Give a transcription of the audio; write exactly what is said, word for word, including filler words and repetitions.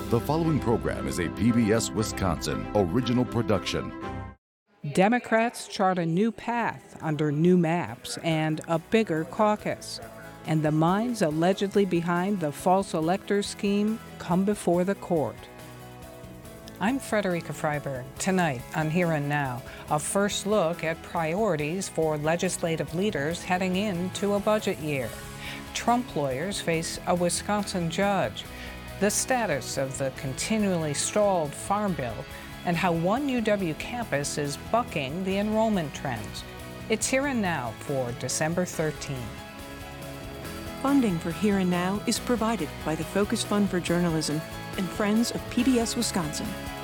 The following program is a P B S Wisconsin original production. Democrats chart a new path under new maps and a bigger caucus. And the minds allegedly behind the false elector scheme come before the court. I'm Frederica Freiberg. Tonight on Here and Now, a first look at priorities for legislative leaders heading into a budget year. Trump lawyers face a Wisconsin judge, the status of the continually stalled Farm Bill, and how one U W campus is bucking the enrollment trends. It's Here and Now for December thirteenth. Funding for Here and Now is provided by the Focus Fund for Journalism and Friends of P B S Wisconsin.